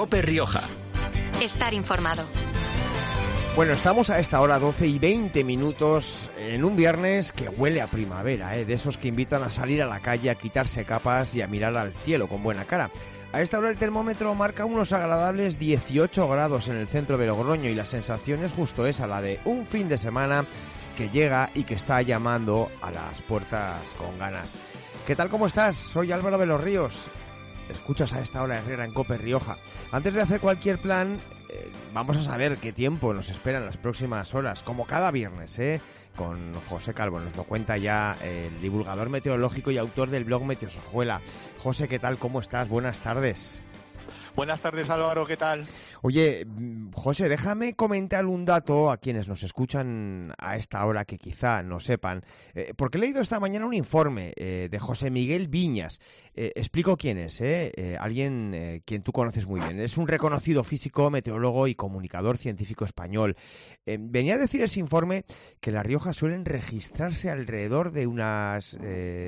COPE Rioja. Estar informado. Bueno, estamos a esta hora 12:20 en un viernes que huele a primavera, de esos que invitan a salir a la calle, a quitarse capas y a mirar al cielo con buena cara. A esta hora el termómetro marca unos agradables 18 grados en el centro de Logroño y la sensación es justo esa, la de un fin de semana que llega y que está llamando a las puertas con ganas. ¿Qué tal, cómo estás? Soy Álvaro de los Ríos. Escuchas a esta hora Herrera en COPE Rioja. Antes de hacer cualquier plan, vamos a saber qué tiempo nos espera en las próximas horas, como cada viernes, con José Calvo. Nos lo cuenta ya el divulgador meteorológico y autor del blog Meteosojuela. José, ¿qué tal? ¿Cómo estás? Buenas tardes. Buenas tardes, Álvaro, ¿qué tal? Oye, José, déjame comentar un dato a quienes nos escuchan a esta hora que quizá no sepan, porque he leído esta mañana un informe de José Miguel Viñas. Explico quién es, alguien quien tú conoces muy bien. Es un reconocido físico, meteorólogo y comunicador científico español. Venía a decir ese informe que en La Rioja suelen registrarse alrededor de unas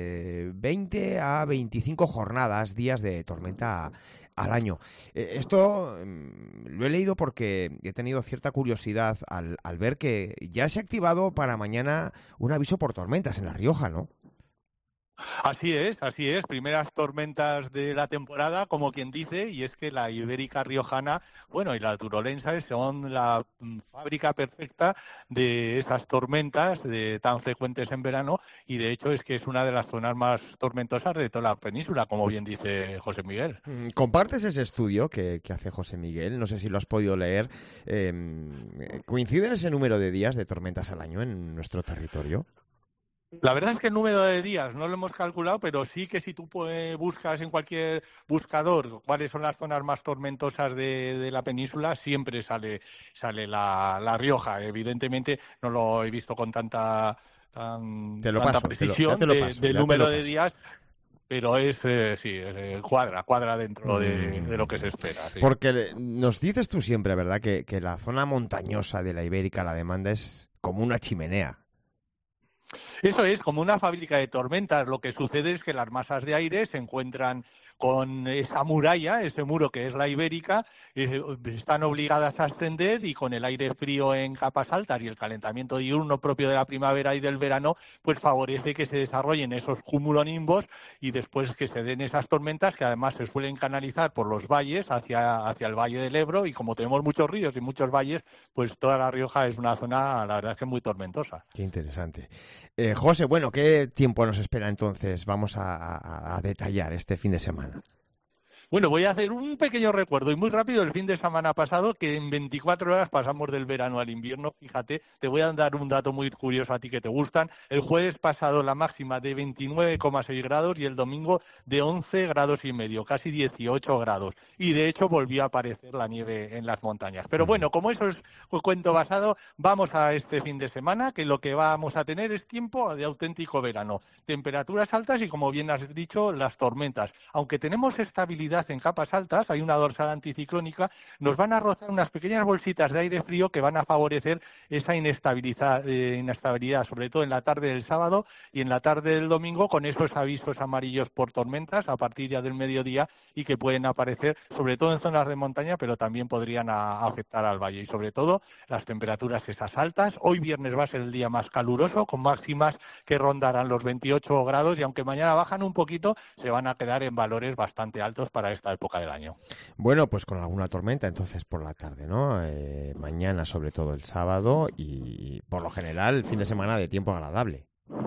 20 a 25 jornadas, días de tormenta al año. Esto lo he leído porque he tenido cierta curiosidad al ver que ya se ha activado para mañana un aviso por tormentas en La Rioja, ¿no? Así es. Primeras tormentas de la temporada, como quien dice, y es que la ibérica riojana, bueno, y la turolense son la fábrica perfecta de esas tormentas tan frecuentes en verano, y de hecho es que es una de las zonas más tormentosas de toda la península, como bien dice José Miguel. ¿Compartes ese estudio que hace José Miguel? No sé si lo has podido leer. ¿Coincide ese número de días de tormentas al año en nuestro territorio? La verdad es que el número de días no lo hemos calculado, pero sí que si tú buscas en cualquier buscador cuáles son las zonas más tormentosas de la península, siempre sale la Rioja. Evidentemente no lo he visto con tanta precisión del número de días, pero cuadra dentro de lo que se espera. Sí. Porque nos dices tú siempre, ¿verdad?, que la zona montañosa de la Ibérica, la demanda es como una chimenea. Eso es, como una fábrica de tormentas. Lo que sucede es que las masas de aire se encuentran con esa muralla, ese muro que es la ibérica, están obligadas a ascender y con el aire frío en capas altas y el calentamiento diurno propio de la primavera y del verano, pues favorece que se desarrollen esos cumulonimbos y después que se den esas tormentas que además se suelen canalizar por los valles hacia el Valle del Ebro, y como tenemos muchos ríos y muchos valles, pues toda La Rioja es una zona, la verdad es que muy tormentosa. Qué interesante. José, bueno, ¿qué tiempo nos espera entonces? Vamos a detallar este fin de semana. Bueno, voy a hacer un pequeño recuerdo y muy rápido. El fin de semana pasado, que en 24 horas pasamos del verano al invierno, fíjate, te voy a dar un dato muy curioso a ti que te gustan. El jueves pasado la máxima de 29,6 grados y el domingo de 11 grados y medio, casi 18 grados. Y de hecho volvió a aparecer la nieve en las montañas. Pero bueno, como eso es un cuento basado, vamos a este fin de semana, que lo que vamos a tener es tiempo de auténtico verano. Temperaturas altas y, como bien has dicho, las tormentas. Aunque tenemos estabilidad en capas altas, hay una dorsal anticiclónica, nos van a rozar unas pequeñas bolsitas de aire frío que van a favorecer esa inestabilidad, sobre todo en la tarde del sábado y en la tarde del domingo, con esos avisos amarillos por tormentas a partir ya del mediodía y que pueden aparecer sobre todo en zonas de montaña, pero también podrían afectar al valle, y sobre todo las temperaturas esas altas. Hoy viernes va a ser el día más caluroso, con máximas que rondarán los 28 grados, y aunque mañana bajan un poquito, se van a quedar en valores bastante altos para esta época del año. Bueno, pues con alguna tormenta entonces por la tarde, ¿no? Mañana, sobre todo el sábado, y por lo general el fin de semana de tiempo agradable.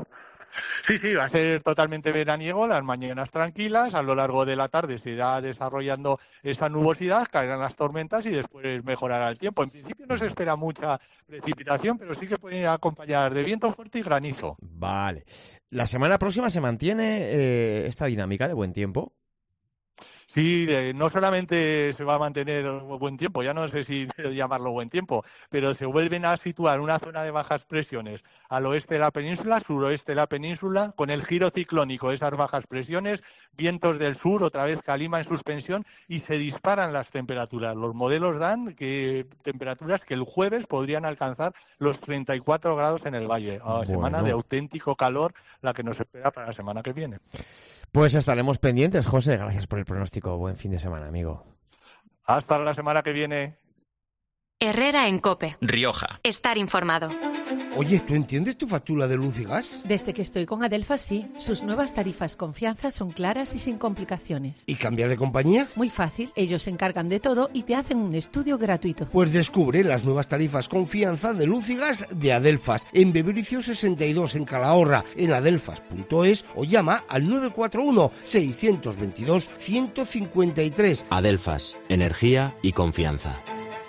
Sí, va a ser totalmente veraniego, las mañanas tranquilas, a lo largo de la tarde se irá desarrollando esa nubosidad, caerán las tormentas y después mejorará el tiempo. En principio no se espera mucha precipitación, pero sí que pueden acompañar de viento fuerte y granizo. Vale. ¿La semana próxima se mantiene esta dinámica de buen tiempo? Sí, no solamente se va a mantener buen tiempo, ya no sé si llamarlo buen tiempo, pero se vuelven a situar una zona de bajas presiones al oeste de la península, suroeste de la península, con el giro ciclónico de esas bajas presiones, vientos del sur, otra vez calima en suspensión, y se disparan las temperaturas. Los modelos dan temperaturas que el jueves podrían alcanzar los 34 grados en el valle. Bueno. Semana de auténtico calor la que nos espera para la semana que viene. Pues estaremos pendientes, José. Gracias por el pronóstico. Buen fin de semana, amigo. Hasta la semana que viene. Herrera en COPE. Rioja. Estar informado. Oye, ¿tú entiendes tu factura de luz y gas? Desde que estoy con Adelfa, sí. Sus nuevas tarifas Confianza son claras y sin complicaciones. ¿Y cambiar de compañía? Muy fácil. Ellos se encargan de todo y te hacen un estudio gratuito. Pues descubre las nuevas tarifas Confianza de luz y gas de Adelfas en Bebericio 62 en Calahorra, en adelfas.es o llama al 941 622 153. Adelfas, energía y confianza.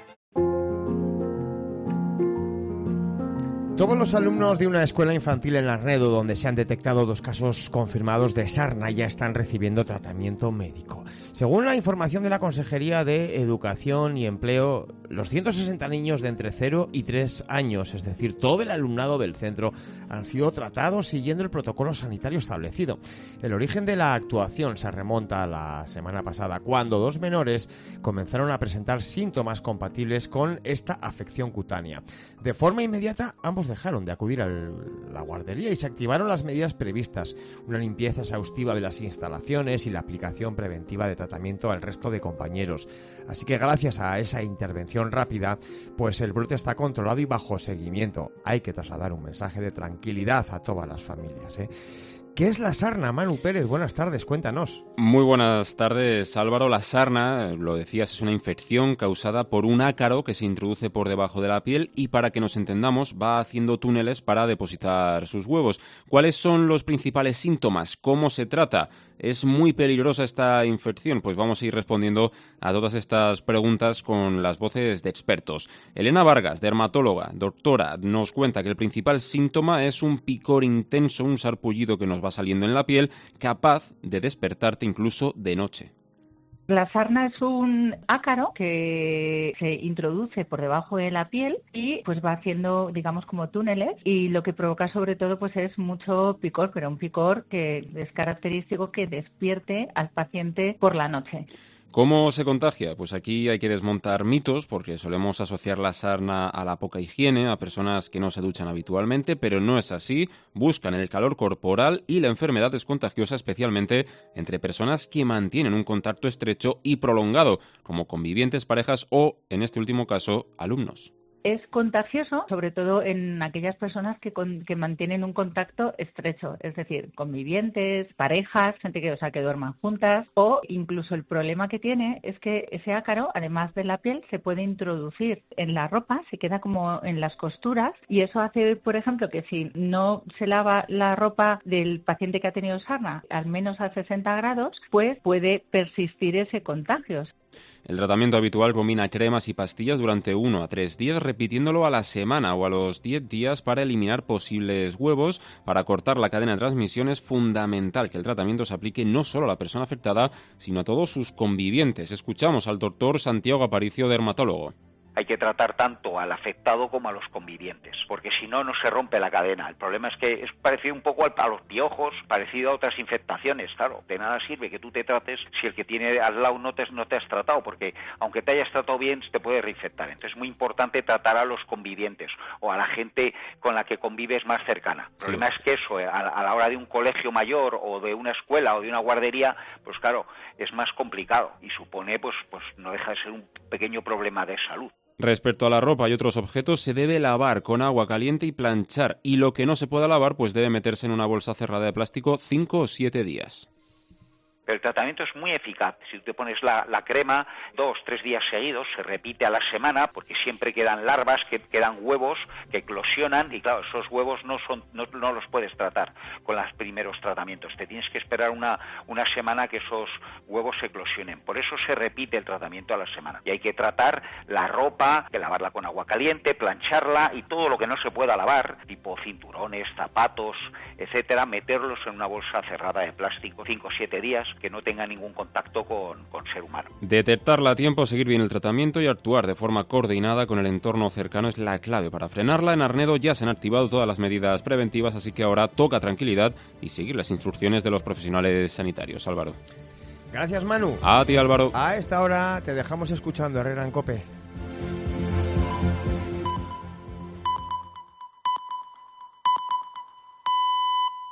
Todos los alumnos de una escuela infantil en Larnedo, donde se han detectado 2 casos confirmados de sarna, ya están recibiendo tratamiento médico. Según la información de la Consejería de Educación y Empleo, los 160 niños de entre 0 y 3 años, es decir, todo el alumnado del centro, han sido tratados siguiendo el protocolo sanitario establecido. El origen de la actuación se remonta a la semana pasada, cuando 2 menores comenzaron a presentar síntomas compatibles con esta afección cutánea. De forma inmediata, ambos dejaron de acudir a la guardería y se activaron las medidas previstas, una limpieza exhaustiva de las instalaciones y la aplicación preventiva de tratamiento al resto de compañeros. Así que gracias a esa intervención rápida, pues el brote está controlado y bajo seguimiento. Hay que trasladar un mensaje de tranquilidad a todas las familias, ¿eh? ¿Qué es la sarna? Manu Pérez, buenas tardes, cuéntanos. Muy buenas tardes, Álvaro. La sarna, lo decías, es una infección causada por un ácaro que se introduce por debajo de la piel y, para que nos entendamos, va haciendo túneles para depositar sus huevos. ¿Cuáles son los principales síntomas? ¿Cómo se trata? ¿Es muy peligrosa esta infección? Pues vamos a ir respondiendo a todas estas preguntas con las voces de expertos. Elena Vargas, dermatóloga, doctora, nos cuenta que el principal síntoma es un picor intenso, un sarpullido que nos va saliendo en la piel, capaz de despertarte incluso de noche. La sarna es un ácaro que se introduce por debajo de la piel y pues va haciendo, digamos, como túneles, y lo que provoca sobre todo pues es mucho picor, pero un picor que es característico que despierte al paciente por la noche. ¿Cómo se contagia? Pues aquí hay que desmontar mitos, porque solemos asociar la sarna a la poca higiene, a personas que no se duchan habitualmente, pero no es así. Buscan el calor corporal y la enfermedad es contagiosa especialmente entre personas que mantienen un contacto estrecho y prolongado, como convivientes, parejas o, en este último caso, alumnos. Es contagioso, sobre todo en aquellas personas que mantienen un contacto estrecho, es decir, convivientes, parejas, gente que duerman juntas, o incluso el problema que tiene es que ese ácaro, además de la piel, se puede introducir en la ropa, se queda como en las costuras, y eso hace, por ejemplo, que si no se lava la ropa del paciente que ha tenido sarna al menos a 60 grados, pues puede persistir ese contagio. El tratamiento habitual combina cremas y pastillas durante 1 a 3 días, repitiéndolo a la semana o a los 10 días para eliminar posibles huevos. Para cortar la cadena de transmisión es fundamental que el tratamiento se aplique no solo a la persona afectada, sino a todos sus convivientes. Escuchamos al doctor Santiago Aparicio, dermatólogo. Hay que tratar tanto al afectado como a los convivientes, porque si no, no se rompe la cadena. El problema es que es parecido un poco a los piojos, parecido a otras infectaciones. Claro, de nada sirve que tú te trates si el que tiene al lado no te has tratado, porque aunque te hayas tratado bien, te puede reinfectar. Entonces es muy importante tratar a los convivientes o a la gente con la que convives más cercana. El problema es que eso, a la hora de un colegio mayor o de una escuela o de una guardería, pues claro, es más complicado y supone, pues no deja de ser un pequeño problema de salud. Respecto a la ropa y otros objetos, se debe lavar con agua caliente y planchar, y lo que no se pueda lavar pues debe meterse en una bolsa cerrada de plástico 5 o 7 días. Pero el tratamiento es muy eficaz. Si te pones la crema 2-3 días seguidos, se repite a la semana, porque siempre quedan larvas, quedan huevos que eclosionan, y claro, esos huevos no los puedes tratar con los primeros tratamientos. Te tienes que esperar una semana que esos huevos se eclosionen. Por eso se repite el tratamiento a la semana. Y hay que tratar la ropa, que lavarla con agua caliente, plancharla, y todo lo que no se pueda lavar, tipo cinturones, zapatos, etcétera, meterlos en una bolsa cerrada de plástico 5 o 7 días, que no tenga ningún contacto con ser humano. Detectarla a tiempo, seguir bien el tratamiento y actuar de forma coordinada con el entorno cercano es la clave para frenarla. En Arnedo ya se han activado todas las medidas preventivas, así que ahora toca tranquilidad y seguir las instrucciones de los profesionales sanitarios. Álvaro. Gracias, Manu. A ti, Álvaro. A esta hora te dejamos escuchando Herrera en COPE.